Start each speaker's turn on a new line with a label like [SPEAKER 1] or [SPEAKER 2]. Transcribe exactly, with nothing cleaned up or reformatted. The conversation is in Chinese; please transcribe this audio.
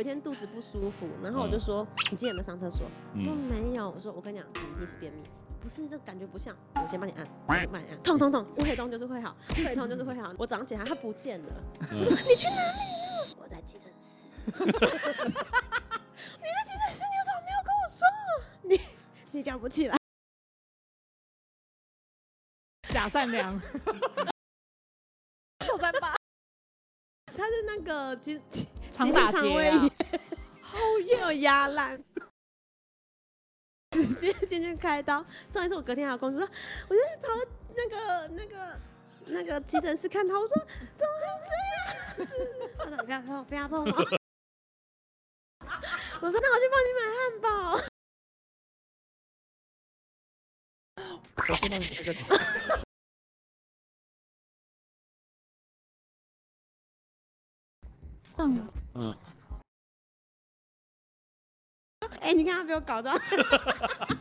[SPEAKER 1] 一天肚子不舒服，然后我就说、嗯、你今天有没有上厕所？我说没有。我说我跟你讲，你一定是便秘。不是，这感觉不像。我先帮你按，我就帮你按，痛痛痛，不会痛就是会好，会痛就是会好。我早上起来它不见了，我说你去哪里了？我在急诊室。你在急诊室，你为什么没有跟我说？你你讲不起来。
[SPEAKER 2] 假善良。臭三八。
[SPEAKER 1] 他是那个急
[SPEAKER 2] 肠打结啊，
[SPEAKER 1] 好严，有压烂。直接进去开刀，重点是我隔天还有公司说，我就跑到那个那个那个急诊室看他，我说怎么会这样子？他说不要碰，不要碰我。我说那我去帮你买汉堡。
[SPEAKER 2] 我见到你这个。嗯嗯。
[SPEAKER 1] 哎、欸，你看他被我搞到。